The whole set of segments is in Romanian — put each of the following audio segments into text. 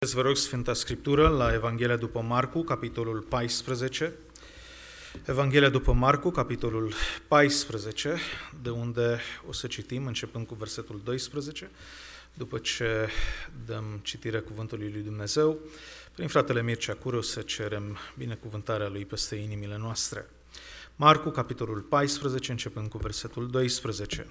Vă rog Sfânta Scriptură la Evanghelia după Marcu, capitolul 14. Evanghelia după Marcu, capitolul 14, de unde o să citim, începând cu versetul 12, după ce dăm citire cuvântului lui Dumnezeu. Prin fratele Mircea Cure o să cerem binecuvântarea lui peste inimile noastre. Marcu, capitolul 14, începând cu versetul 12.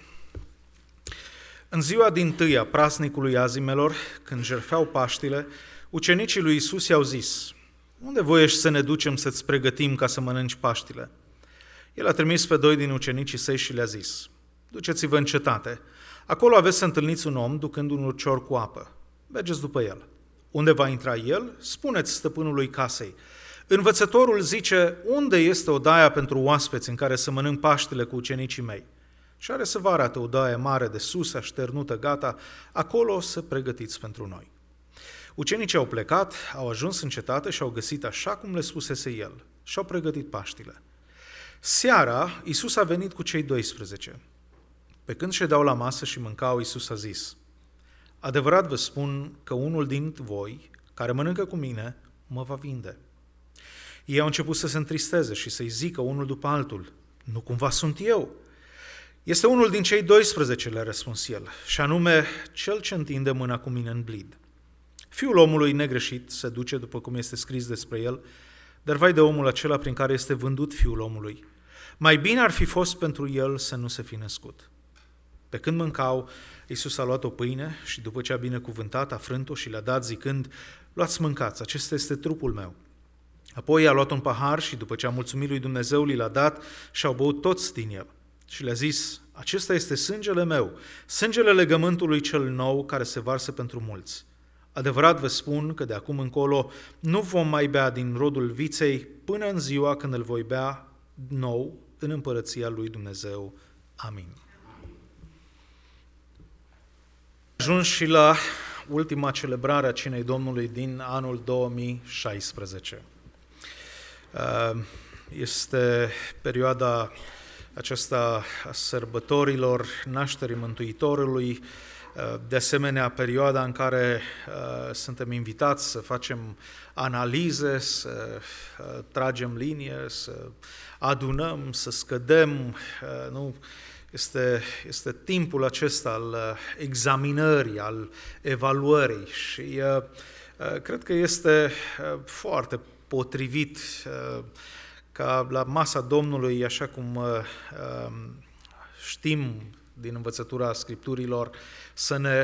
În ziua dintâi a praznicului azimelor, când jertfeau Paștile, ucenicii lui Iisus i-au zis: "Unde voiești să ne ducem să-ți pregătim ca să mănânci Paștile?" El a trimis pe 2 din ucenicii săi și le-a zis: "Duceți-vă în cetate. Acolo aveți să întâlniți un om ducând un urcior cu apă. Mergeți după el. Unde va intra el, spuneți stăpânului casei: Învățătorul zice, unde este odaia pentru oaspeți în care să mănânc Paștile cu ucenicii mei? Și are să vă arate o odaie mare de sus, așternută, gata, acolo să pregătiți pentru noi." Ucenicii au plecat, au ajuns în cetate și au găsit așa cum le spusese el și au pregătit Paștile. Seara, Iisus a venit cu cei 12. Pe când ședeau la masă și mâncau, Iisus a zis: "Adevărat vă spun că unul din voi, care mănâncă cu mine, mă va vinde." Ei au început să se întristeze și să-i zică unul după altul: "Nu cumva sunt eu?" "Este unul din cei 12, le-a răspuns el, și anume cel ce întinde mâna cu mine în blid. Fiul omului negreșit se duce după cum este scris despre el, dar vai de omul acela prin care este vândut Fiul omului. Mai bine ar fi fost pentru el să nu se fi născut." Pe când mâncau, Iisus a luat o pâine și după ce a binecuvântat, a frânt-o și le-a dat zicând: "Luați, mâncați, acesta este trupul meu." Apoi a luat un pahar și după ce a mulțumit lui Dumnezeu, li l-a dat și au băut toți din el. Și le-a zis: "Acesta este sângele meu, sângele legământului cel nou care se varsă pentru mulți. Adevărat vă spun că de acum încolo nu vom mai bea din rodul viței până în ziua când îl voi bea nou în împărăția lui Dumnezeu. Amin." Ajuns și la ultima celebrare a Cinei Domnului din anul 2016. Este perioada aceasta a sărbătorilor nașterii Mântuitorului, de asemenea perioada în care suntem invitați să facem analize, să tragem linie, să adunăm, să scădem, nu? Este timpul acesta al examinării, al evaluării și cred că este foarte potrivit ca la masa Domnului, așa cum știm din învățătura Scripturilor, să ne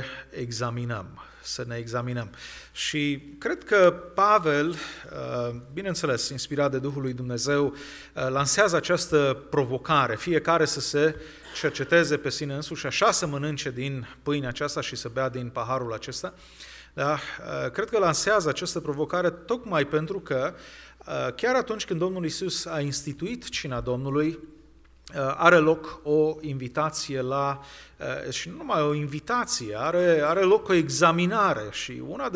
examinăm. Și cred că Pavel, bineînțeles, inspirat de Duhul lui Dumnezeu, lansează această provocare, fiecare să se cerceteze pe sine însuși și așa să mănânce din pâinea aceasta și să bea din paharul acesta. Da? Cred că lansează această provocare tocmai pentru că chiar atunci când Domnul Iisus a instituit cina Domnului, are loc o invitație și nu numai o invitație, are loc o examinare și una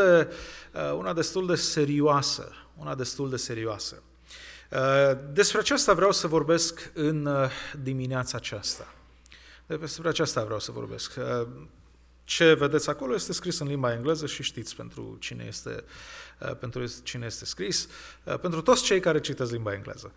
destul de serioasă. Despre aceasta vreau să vorbesc în dimineața aceasta. Despre aceasta vreau să vorbesc. Ce vedeți acolo este scris în limba engleză și știți pentru cine este scris, pentru toți cei care citesc limba engleză.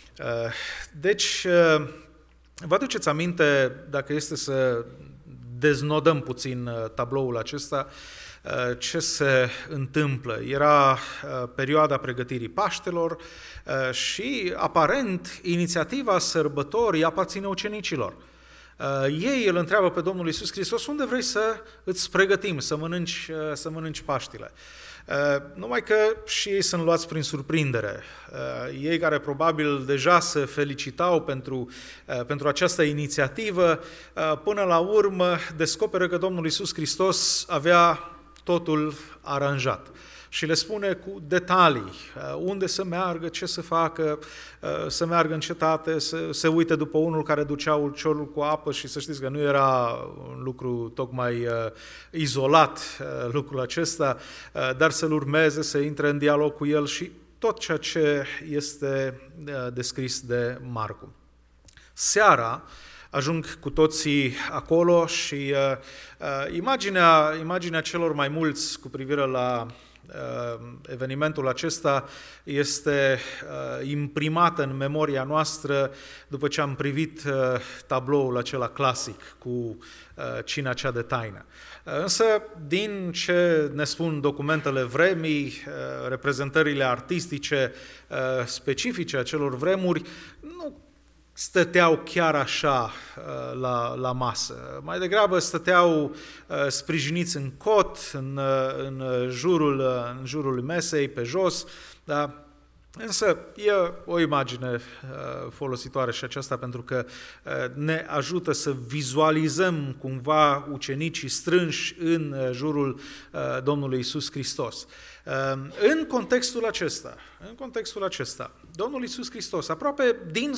Deci, vă aduceți aminte, dacă este să deznodăm puțin tabloul acesta, ce se întâmplă? Era perioada pregătirii Paștelor și, aparent, inițiativa sărbătorii aparține ucenicilor. Ei îl întreabă pe Domnul Iisus Hristos: "Unde vrei să îți pregătim, să mănânci Paștile?" Numai că și ei sunt luați prin surprindere. Ei care probabil deja se felicitau pentru această inițiativă, până la urmă descoperă că Domnul Iisus Hristos avea totul aranjat. Și le spune cu detalii unde să meargă, ce să facă, să meargă în cetate, să se uite după unul care ducea urciorul cu apă și să știți că nu era un lucru tocmai izolat lucrul acesta, dar să-l urmeze, să intre în dialog cu el și tot ceea ce este descris de Marcu. Seara ajung cu toții acolo și imaginea celor mai mulți cu privire la evenimentul acesta este imprimată în memoria noastră după ce am privit tabloul acela clasic cu cina cea de taină. Însă, din ce ne spun documentele vremii, reprezentările artistice specifice acelor vremuri, nu stăteau chiar așa la masă. Mai degrabă stăteau sprijiniți în cot, în jurul mesei, pe jos, da? Însă e o imagine folositoare și aceasta pentru că ne ajută să vizualizăm cumva ucenicii strânși în jurul Domnului Iisus Hristos. În contextul acesta, Domnul Iisus Hristos, aproape din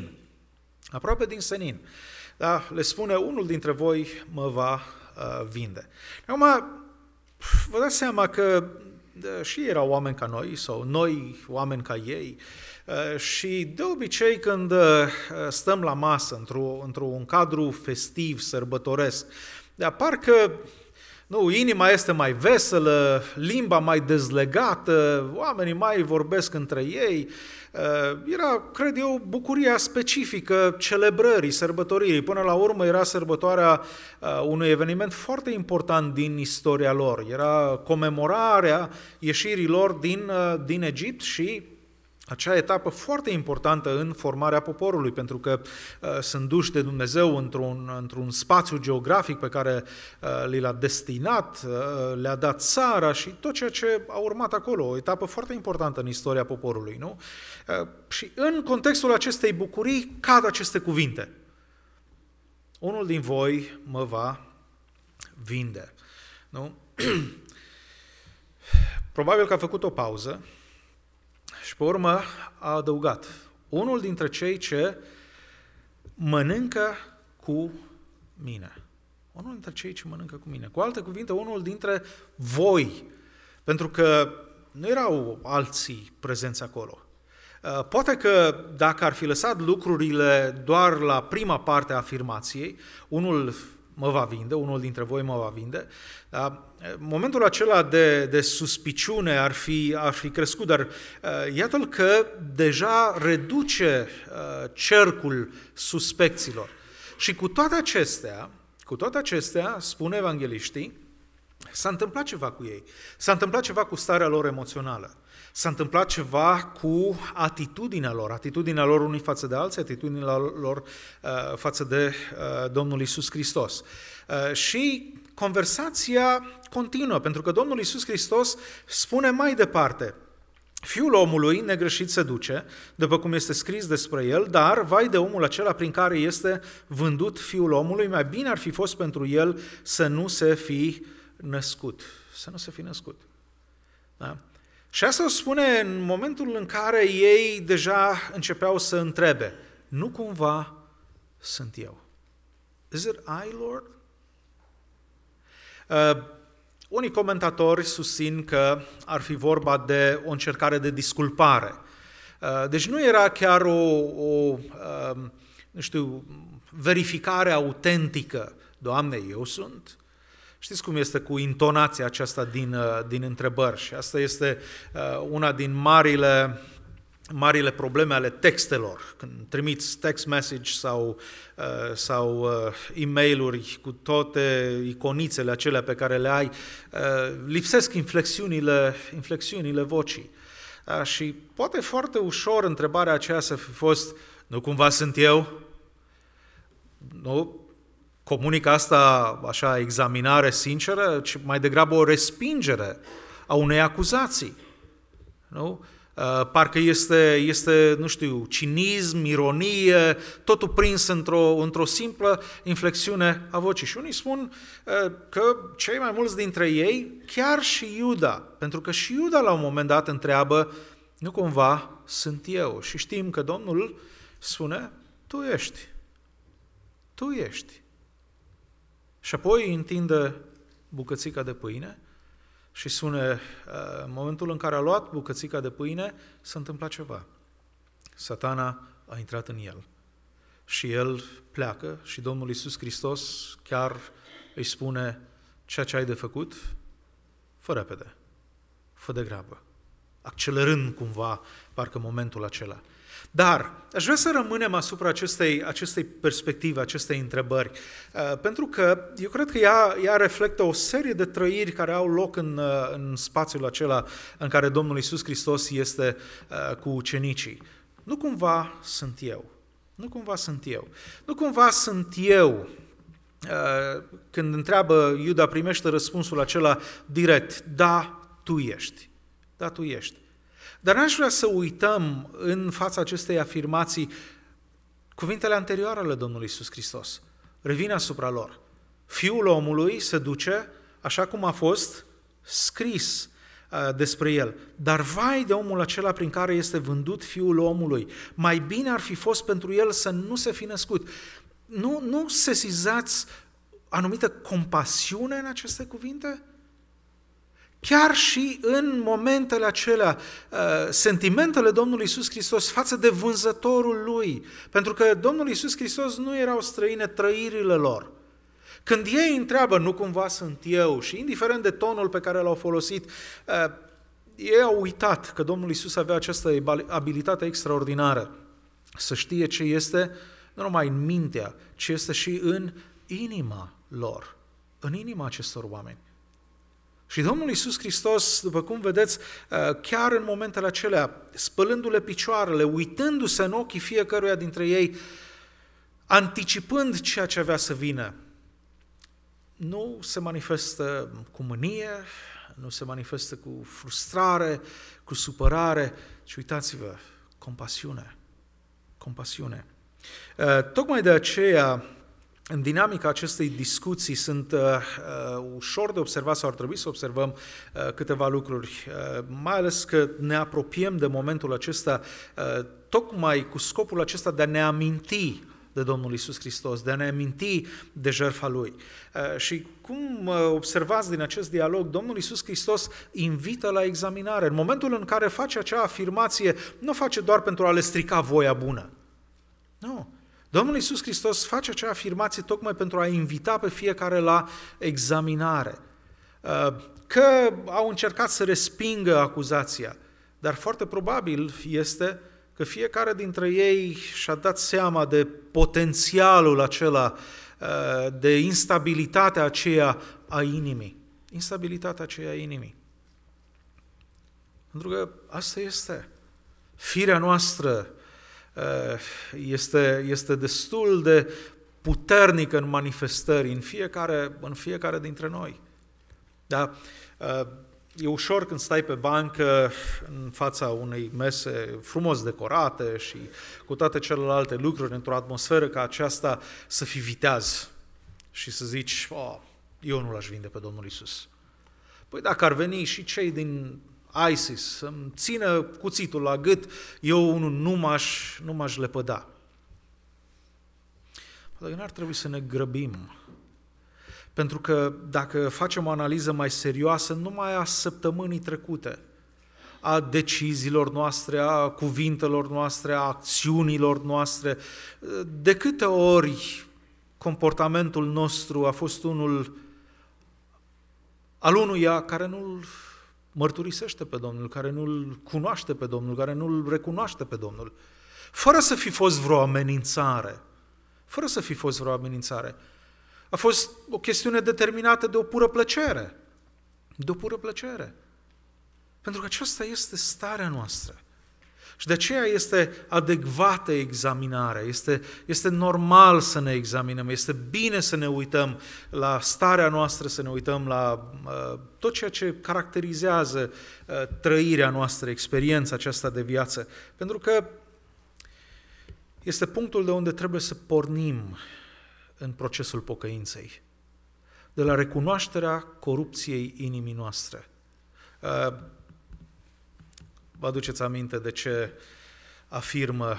senin, da, le spune, unul dintre voi mă va vinde. Acum, vă dați seama că și erau oameni ca noi, sau noi oameni ca ei, și de obicei când stăm la masă, într-un cadru festiv, sărbătoresc, dar parcă inima este mai veselă, limba mai dezlegată, oamenii mai vorbesc între ei. Era, cred eu, bucuria specifică celebrării, sărbătoririi. Până la urmă era sărbătoarea unui eveniment foarte important din istoria lor. Era comemorarea ieșirii lor din Egipt și acea etapă foarte importantă în formarea poporului, pentru că sunt duși de Dumnezeu într-un spațiu geografic pe care li l-a destinat, le-a dat țara și tot ceea ce a urmat acolo, o etapă foarte importantă în istoria poporului, nu? Și în contextul acestei bucurii cad aceste cuvinte. Unul din voi mă va vinde. Nu? Probabil că a făcut o pauză și pe urmă a adăugat, unul dintre cei ce mănâncă cu mine. Unul dintre cei ce mănâncă cu mine. Cu alte cuvinte, unul dintre voi. Pentru că nu erau alții prezenți acolo. Poate că dacă ar fi lăsat lucrurile doar la prima parte a afirmației, unul mă va vinde, unul dintre voi mă va vinde, momentul acela de suspiciune ar fi crescut, dar iată-l că deja reduce cercul suspecților. Și cu toate acestea, spun evangheliștii, s-a întâmplat ceva cu ei, s-a întâmplat ceva cu starea lor emoțională, s-a întâmplat ceva cu atitudinea lor unii față de alții, atitudinea lor față de Domnul Iisus Hristos. Și conversația continuă, pentru că Domnul Iisus Hristos spune mai departe, Fiul omului negreșit se duce, după cum este scris despre el, dar vai de omul acela prin care este vândut Fiul omului, mai bine ar fi fost pentru el să nu se fi născut. Da? Și asta o spune în momentul în care ei deja începeau să întrebe, nu cumva sunt eu? Is it I, Lord? Unii comentatori susțin că ar fi vorba de o încercare de disculpare. Deci nu era chiar o verificare autentică. Doamne, eu sunt? Știți cum este cu intonația aceasta din întrebări și asta este una din marile probleme ale textelor. Când trimiți text message sau e-mail-uri cu toate iconițele acelea pe care le ai, lipsesc inflexiunile vocii. Și poate foarte ușor întrebarea aceea să fi fost, nu cumva sunt eu? Nu? Comunică asta așa examinare sinceră, ci mai degrabă o respingere a unei acuzații. Nu? Parcă este, nu știu, cinism, ironie, totul prins într-o simplă inflexiune a vocii. Și unii spun că cei mai mulți dintre ei, chiar și Iuda, pentru că și Iuda la un moment dat întreabă, nu cumva sunt eu? Și știm că Domnul spune, tu ești. Și apoi întinde bucățica de pâine și spune, în momentul în care a luat bucățica de pâine, s-a întâmplat ceva. Satana a intrat în el Și el pleacă și Domnul Iisus Hristos chiar îi spune: ceea ce ai de făcut, fă repede, fă de grabă, accelerând cumva parcă momentul acela. Dar aș vrea să rămânem asupra acestei perspective, acestei întrebări, pentru că eu cred că ea reflectă o serie de trăiri care au loc în spațiul acela în care Domnul Iisus Hristos este cu ucenicii. Nu cumva sunt eu. Nu cumva sunt eu. Nu cumva sunt eu. Când întreabă Iuda, primește răspunsul acela direct: da, tu ești. Da, tu ești. Dar n-aș vrea să uităm în fața acestei afirmații cuvintele anterioare ale Domnului Iisus Hristos. Revin asupra lor. Fiul omului se duce așa cum a fost scris despre el. Dar vai de omul acela prin care este vândut Fiul omului. Mai bine ar fi fost pentru el să nu se fi născut. Nu sesizați anumită compasiune în aceste cuvinte? Chiar și în momentele acelea, sentimentele Domnului Iisus Hristos față de vânzătorul lui, pentru că Domnul Iisus Hristos nu erau străine trăirile lor. Când ei întreabă, nu cumva sunt eu, și indiferent de tonul pe care l-au folosit, ei au uitat că Domnul Iisus avea această abilitate extraordinară să știe ce este, nu numai în mintea, ci este și în inima lor, în inima acestor oameni. Și Domnul Iisus Hristos, după cum vedeți, chiar în momentele acelea, spălându-le picioarele, uitându-se în ochii fiecăruia dintre ei, anticipând ceea ce avea să vină, nu se manifestă cu mânie, nu se manifestă cu frustrare, cu supărare, ci uitați-vă, compasiune. Compasiune. Tocmai de aceea, în dinamica acestei discuții sunt ușor de observat sau ar trebui să observăm câteva lucruri, mai ales că ne apropiem de momentul acesta tocmai cu scopul acesta de a ne aminti de Domnul Iisus Hristos, de a ne aminti de jertfa Lui. Și cum observați din acest dialog, Domnul Iisus Hristos invită la examinare. În momentul în care face acea afirmație, nu face doar pentru a le strica voia bună. Nu. Domnul Iisus Hristos face acea afirmație tocmai pentru a invita pe fiecare la examinare. Că au încercat să respingă acuzația, dar foarte probabil este că fiecare dintre ei și-a dat seama de potențialul acela, de instabilitatea aceea a inimii. Instabilitatea aceea a inimii. Pentru că asta este. Firea noastră este destul de puternică în manifestări în fiecare dintre noi. Da? E ușor când stai pe bancă în fața unei mese frumos decorate și cu toate celelalte lucruri într-o atmosferă ca aceasta să fii viteaz și să zici: eu nu l-aș vinde pe Domnul Iisus. Păi dacă ar veni și cei din ISIS să-mi țină cuțitul la gât, eu nu m-aș lepăda. Poate că n-ar trebui să ne grăbim. Pentru că dacă facem o analiză mai serioasă, numai a săptămânii trecute, a deciziilor noastre, a cuvintelor noastre, a acțiunilor noastre, de câte ori comportamentul nostru a fost unul al unuia care nu-L mărturisește pe Domnul, care nu-L cunoaște pe Domnul, care nu-L recunoaște pe Domnul, fără să fi fost vreo amenințare. Fără să fi fost vreo amenințare. A fost o chestiune determinată de o pură plăcere. De o pură plăcere. Pentru că aceasta este starea noastră. Și de aceea este adecvată examinarea, este normal să ne examinăm, este bine să ne uităm la starea noastră, să ne uităm la tot ceea ce caracterizează trăirea noastră, experiența aceasta de viață. Pentru că este punctul de unde trebuie să pornim în procesul pocăinței, de la recunoașterea corupției inimii noastre. Vă aduceți aminte de ce afirmă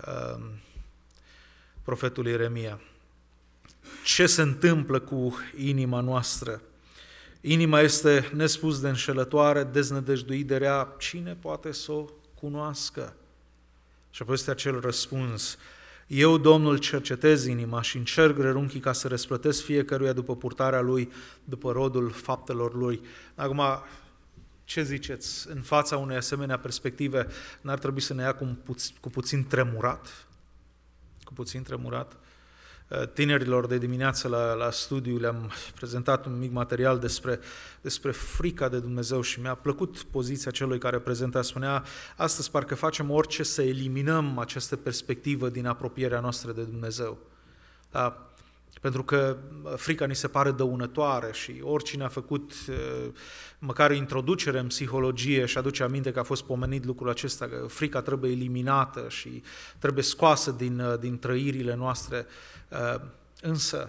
profetul Ieremia? Ce se întâmplă cu inima noastră? Inima este nespus de înșelătoare, deznădăjduit de rea, cine poate să o cunoască? Și apoi este acel răspuns: Eu, Domnul, cercetez inima și încerc rerunchii ca să răsplătesc fiecăruia după purtarea lui, după rodul faptelor lui. Acum, ce ziceți? În fața unei asemenea perspective, n-ar trebui să ne ia cu puțin tremurat? Cu puțin tremurat? Tinerilor de dimineață la studiu le-am prezentat un mic material despre frica de Dumnezeu și mi-a plăcut poziția celui care prezenta. Spunea, astăzi parcă facem orice să eliminăm această perspectivă din apropierea noastră de Dumnezeu. Da? Pentru că frica ni se pare dăunătoare și oricine a făcut măcar introducere în psihologie și aduce aminte că a fost pomenit lucrul acesta, că frica trebuie eliminată și trebuie scoasă din trăirile noastre. Însă,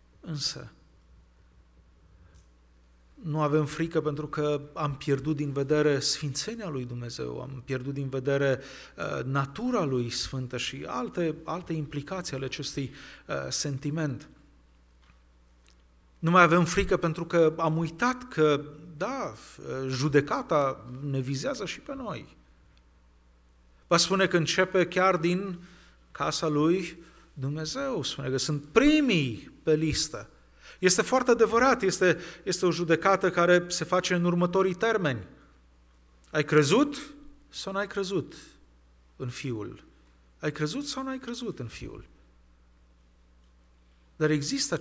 nu avem frică pentru că am pierdut din vedere sfințenia lui Dumnezeu, am pierdut din vedere natura lui sfântă și alte implicații ale acestui sentiment. Nu mai avem frică pentru că am uitat că, da, judecata ne vizează și pe noi. Va spune că începe chiar din casa lui Dumnezeu, spune că sunt primii pe listă. Este foarte adevărat, este o judecată care se face în următorii termeni. Ai crezut sau n-ai crezut în Fiul? Ai crezut sau n-ai crezut în Fiul? Dar există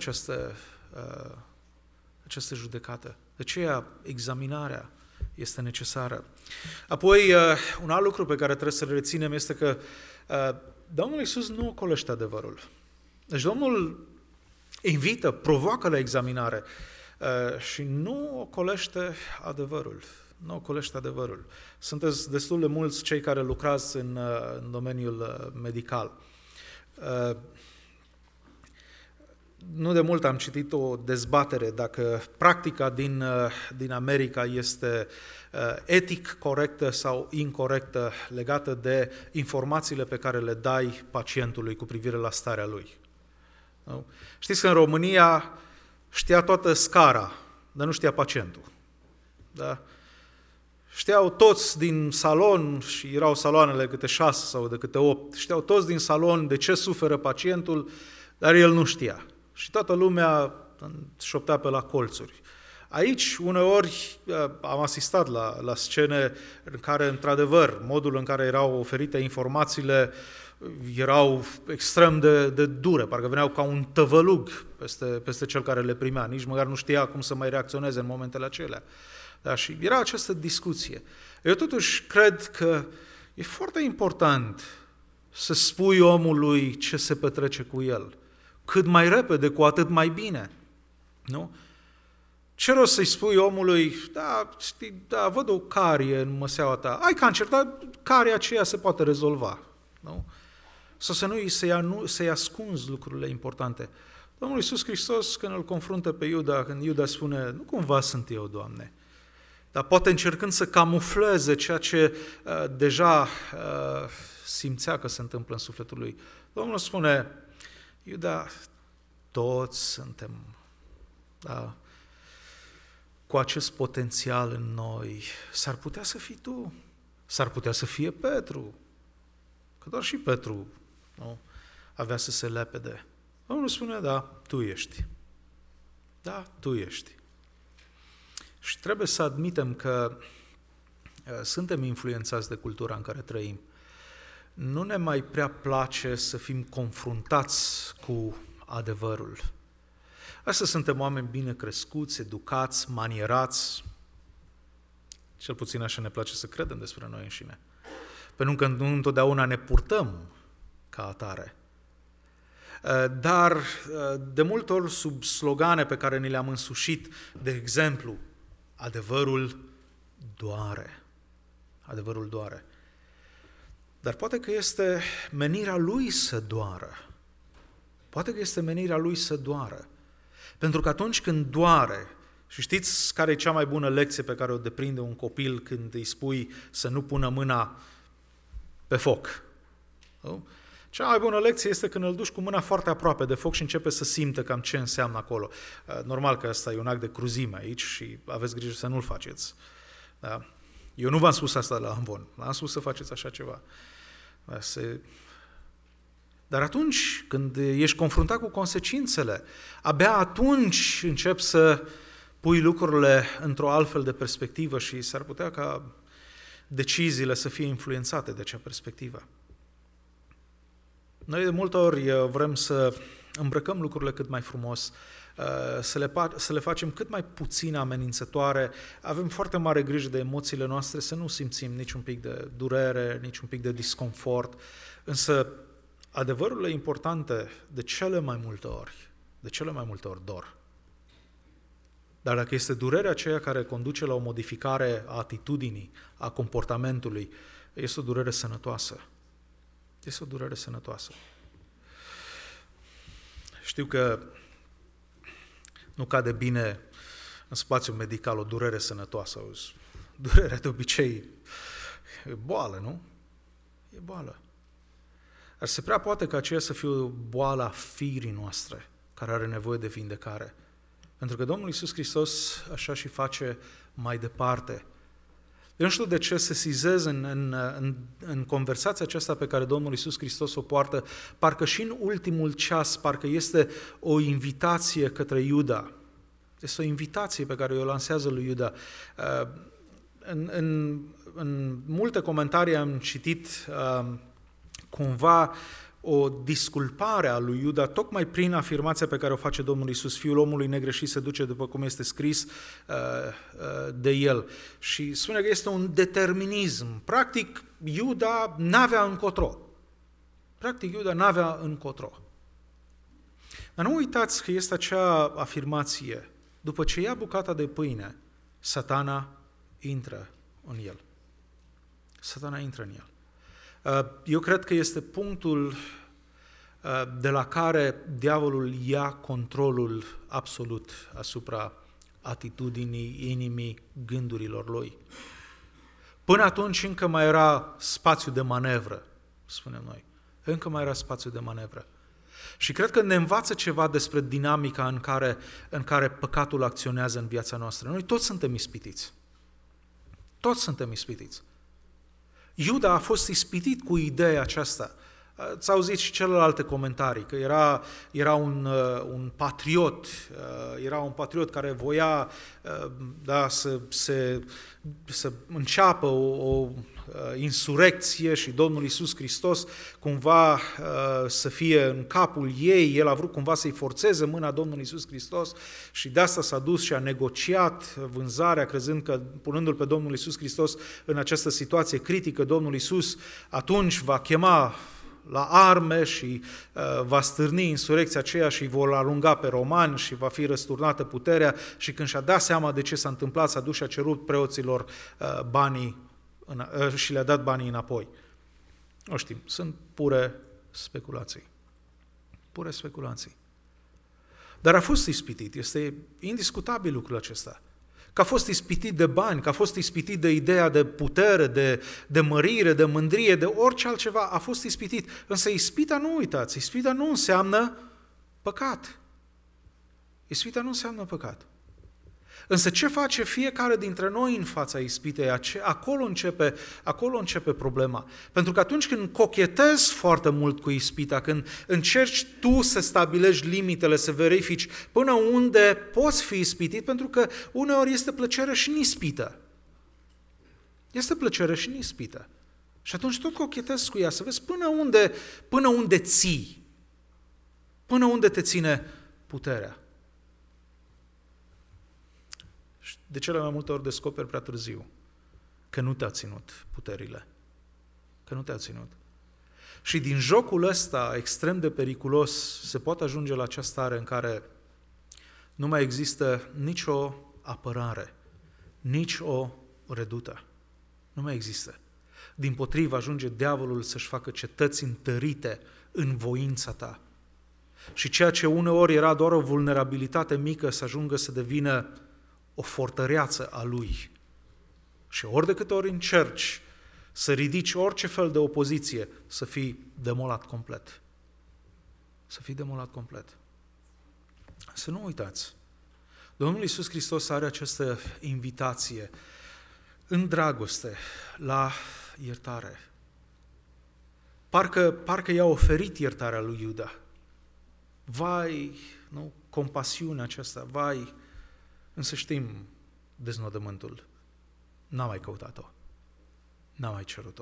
această judecată. De aceea examinarea este necesară. Apoi, un alt lucru pe care trebuie să-l reținem este că Domnul Iisus nu ocolește adevărul. Deci Domnul invită, provoacă la examinare și nu ocolește adevărul. Nu ocolește adevărul. Sunteți destul de mulți cei care lucrați în domeniul medical. Nu de mult am citit o dezbatere dacă practica din America este etic corectă sau incorectă legată de informațiile pe care le dai pacientului cu privire la starea lui. Nu? Știți că în România știa toată scara, dar nu știa pacientul. Da? Știau toți din salon, și erau saloanele câte 6 sau de câte 8, știau toți din salon de ce suferă pacientul, dar el nu știa. Și toată lumea șoptea pe la colțuri. Aici, uneori, am asistat la scene în care, într-adevăr, modul în care erau oferite informațiile erau extrem de dure, parcă veneau ca un tăvălug peste cel care le primea, nici măcar nu știa cum să mai reacționeze în momentele acelea. Da, și era această discuție. Eu totuși cred că e foarte important să spui omului ce se petrece cu el. Cât mai repede, cu atât mai bine. Nu? Ce rost să-i spui omului, da, văd o carie în măseaua ta, ai cancer, dar caria aceea se poate rezolva. Nu? Sau să-i ascunzi lucrurile importante. Domnul Iisus Hristos, când îl confruntă pe Iuda, când Iuda spune, nu cumva sunt eu, Doamne, dar poate încercând să camufleze ceea ce deja simțea că se întâmplă în sufletul lui. Domnul spune, Iuda, toți suntem cu acest potențial în noi. S-ar putea să fii tu, s-ar putea să fie Petru, că doar și Petru avea să se lepede. Domnul spune, da, tu ești. Da, tu ești. Și trebuie să admitem că suntem influențați de cultura în care trăim. Nu ne mai prea place să fim confruntați cu adevărul. Astăzi suntem oameni bine crescuți, educați, manierați. Cel puțin așa ne place să credem despre noi înșine. Pentru că nu întotdeauna ne purtăm ca atare. Dar de multe ori sub slogane pe care ni le-am însușit, de exemplu, adevărul doare. Adevărul doare. Dar poate că este menirea lui să doară. Poate că este menirea lui să doară. Pentru că atunci când doare, și știți care e cea mai bună lecție pe care o deprinde un copil când îi spui să nu pună mâna pe foc? Nu? Cea mai bună lecție este când îl duci cu mâna foarte aproape de foc și începe să simtă cam ce înseamnă acolo. Normal că asta e un act de cruzime aici și aveți grijă să nu-l faceți. Da? Eu nu v-am spus asta la Amvon, v-am spus să faceți așa ceva. Dar atunci când ești confruntat cu consecințele, abia atunci începi să pui lucrurile într-o altfel de perspectivă și s-ar putea ca deciziile să fie influențate de acea perspectivă. Noi de multe ori vrem să îmbrăcăm lucrurile cât mai frumos, să le facem cât mai puțin amenințătoare, avem foarte mare grijă de emoțiile noastre, să nu simțim niciun pic de durere, niciun pic de disconfort, însă adevărurile importante de cele mai multe ori dor. Dar dacă este durerea aceea care conduce la o modificare a atitudinii, a comportamentului, este o durere sănătoasă. Este o durere sănătoasă. Știu că nu cade bine în spațiul medical o durere sănătoasă. Durerea de obicei e boală, nu? E boală. Dar se prea poate ca aceea să fie o boală a firii noastre, care are nevoie de vindecare. Pentru că Domnul Iisus Hristos așa și face mai departe. Eu nu știu de ce se sesizez în conversația aceasta pe care Domnul Iisus Hristos o poartă, parcă și în ultimul ceas, parcă este o invitație către Iuda. Este o invitație pe care o lansează lui Iuda. În multe comentarii am citit cumva o disculpare a lui Iuda, tocmai prin afirmația pe care o face Domnul Iisus, Fiul omului negreșit se duce după cum este scris de el. Și spune că este un determinism. Practic, Iuda n-avea încotro. Dar nu uitați că este acea afirmație, după ce ia bucata de pâine, Satana intră în el. Eu cred că este punctul de la care diavolul ia controlul absolut asupra atitudinii, inimii, gândurilor lui. Până atunci încă mai era spațiu de manevră, spunem noi. Și cred că ne învață ceva despre dinamica în care păcatul acționează în viața noastră. Noi toți suntem ispitiți. Iuda a fost ispitit cu ideea aceasta. Ați auzit și celelalte comentarii, că era un patriot, care voia să înceapă o insurecție și Domnul Iisus Hristos cumva să fie în capul ei, el a vrut cumva să-i forțeze mâna Domnului Iisus Hristos și de asta s-a dus și a negociat vânzarea, crezând că punându-L pe Domnul Iisus Hristos în această situație critică, Domnul Iisus atunci va chema la arme și va stârni insurecția aceea și vor alunga pe romani și va fi răsturnată puterea și când și-a dat seama de ce s-a întâmplat, s-a dus și a cerut preoților banii și le-a dat banii înapoi. Nu știm, sunt pure speculații. Dar a fost ispitit, este indiscutabil lucrul acesta. Că a fost ispitit de bani, că a fost ispitit de ideea de putere, de mărire, de mândrie, de orice altceva, a fost ispitit. Însă ispita, nu uitați, ispita nu înseamnă păcat. Însă ce face fiecare dintre noi în fața ispitei? Acolo începe problema. Pentru că atunci când cochetezi foarte mult cu ispita, când încerci tu să stabilești limitele, să verifici până unde poți fi ispitit, pentru că uneori este plăcere și în ispită. Și atunci tot cochetezi cu ea, să vezi până unde ții, până unde te ține puterea. De cele mai multe ori descoperi prea târziu că nu te-a ținut puterile, Și din jocul ăsta extrem de periculos se poate ajunge la această stare în care nu mai există nicio apărare, nici o redută. Nu mai există. Dimpotrivă ajunge diavolul să-și facă cetăți întărite în voința ta. Și ceea ce uneori era doar o vulnerabilitate mică să ajungă să devină o fortăreață a lui. Și ori de câte ori încerci să ridici orice fel de opoziție, să fii demolat complet. Să nu uitați, Domnul Iisus Hristos are această invitație în dragoste la iertare. parcă i-a oferit iertarea lui Iuda. Vai, nu? Compasiunea aceasta, vai, însă știm deznodământul. N-a mai căutat-o, n-a mai cerut-o.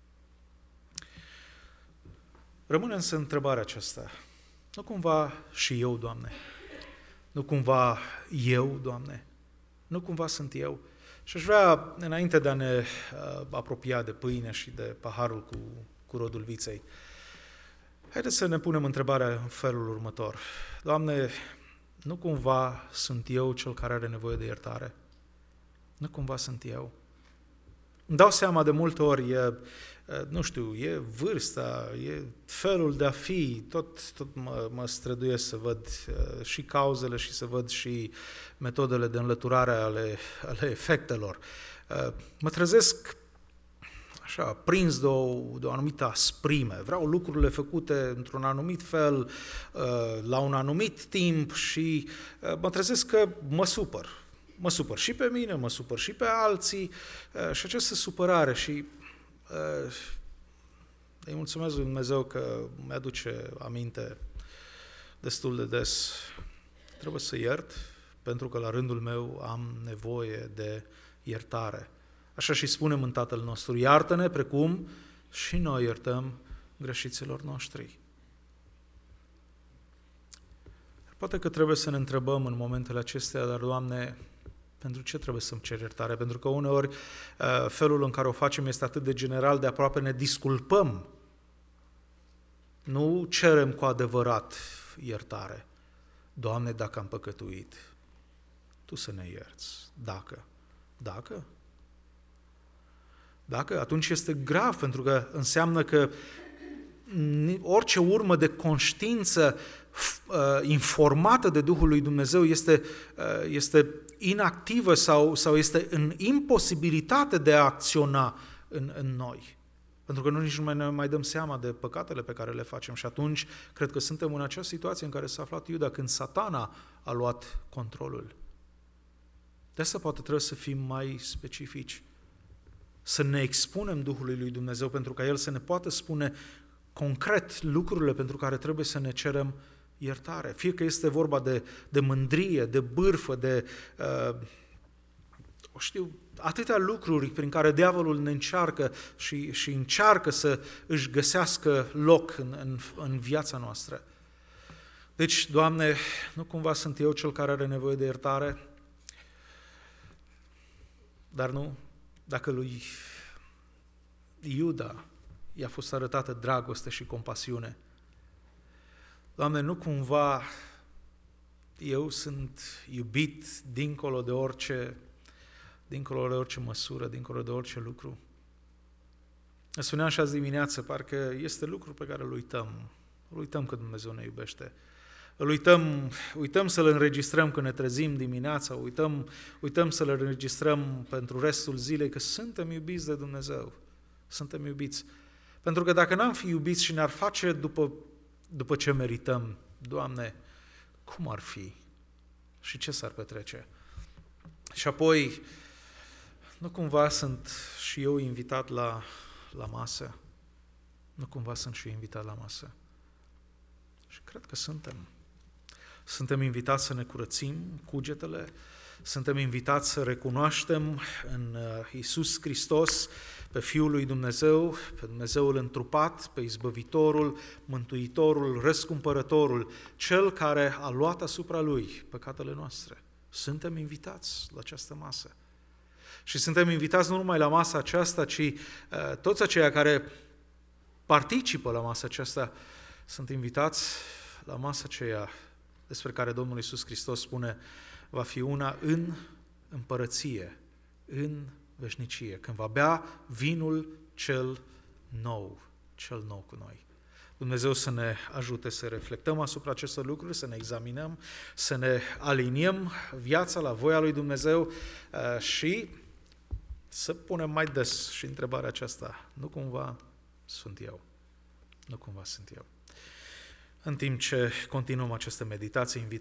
Rămâne însă întrebarea aceasta. Nu cumva și eu, Doamne? Nu cumva eu, Doamne? Nu cumva sunt eu? Și aș vrea, înainte de a ne apropia de pâine și de paharul cu rodul viței, haideți să ne punem întrebarea în felul următor. Doamne, nu cumva sunt eu cel care are nevoie de iertare? Nu cumva sunt eu? Îmi dau seama de multe ori, e vârsta, e felul de a fi, tot mă străduiesc să văd și cauzele și să văd și metodele de înlăturare ale efectelor. Mă trezesc așa, prins de o anumită asprime. Vreau lucrurile făcute într-un anumit fel, la un anumit timp și mă trezesc că mă supăr. Mă supăr și pe mine, mă supăr și pe alții și această supărare și îi mulțumesc lui Dumnezeu că mi-aduce aminte destul de des. Trebuie să iert pentru că la rândul meu am nevoie de iertare. Așa și spunem în Tatăl nostru, iartă-ne precum și noi iertăm greșiților noștri. Poate că trebuie să ne întrebăm în momentele acestea, dar Doamne, pentru ce trebuie să-mi cer iertare? Pentru că uneori felul în care o facem este atât de general, de aproape ne disculpăm. Nu cerem cu adevărat iertare. Doamne, dacă am păcătuit, Tu să ne ierți. Dacă, atunci este grav, pentru că înseamnă că orice urmă de conștiință informată de Duhul lui Dumnezeu este inactivă sau este în imposibilitate de a acționa în noi. Pentru că noi nici nu ne mai dăm seama de păcatele pe care le facem și atunci cred că suntem în această situație în care s-a aflat Iuda când Satana a luat controlul. De asta poate trebuie să fim mai specifici, să ne expunem Duhului lui Dumnezeu pentru ca El să ne poată spune concret lucrurile pentru care trebuie să ne cerem iertare. Fie că este vorba de mândrie, de bârfă, de atâtea lucruri prin care diavolul ne încearcă și încearcă să își găsească loc în viața noastră. Deci, Doamne, nu cumva sunt eu cel care are nevoie de iertare, dar nu, dacă lui Iuda i-a fost arătată dragoste și compasiune. Doamne, nu cumva eu sunt iubit dincolo de orice măsură, dincolo de orice lucru. Îmi spuneam și azi dimineață, parcă este lucru pe care îl uităm. Îl uităm că Dumnezeu ne iubește. Îl uităm să-L înregistrăm când ne trezim dimineața, uităm să-L înregistrăm pentru restul zilei, că suntem iubiți de Dumnezeu. Suntem iubiți. Pentru că dacă n-am fi iubiți și ne-ar face după ce merităm, Doamne, cum ar fi? Și ce s-ar petrece? Și apoi, nu cumva sunt și eu invitat la masă? Nu cumva sunt și eu invitat la masă? Și cred că suntem. Suntem invitați să ne curățim cugetele, suntem invitați să recunoaștem în Iisus Hristos pe Fiul lui Dumnezeu, pe Dumnezeul întrupat, pe Izbăvitorul, Mântuitorul, Răscumpărătorul, Cel care a luat asupra Lui păcatele noastre. Suntem invitați la această masă. Și suntem invitați nu numai la masa aceasta, ci toți aceia care participă la masa aceasta sunt invitați la masa aceea despre care Domnul Iisus Hristos spune va fi una în împărăție, în veșnicie, când va bea vinul cel nou cu noi. Dumnezeu să ne ajute să reflectăm asupra acestor lucruri, să ne examinăm, să ne aliniem viața la voia lui Dumnezeu și să punem mai des și întrebarea aceasta, nu cumva sunt eu? Nu cumva sunt eu? În timp ce continuăm această meditație, invit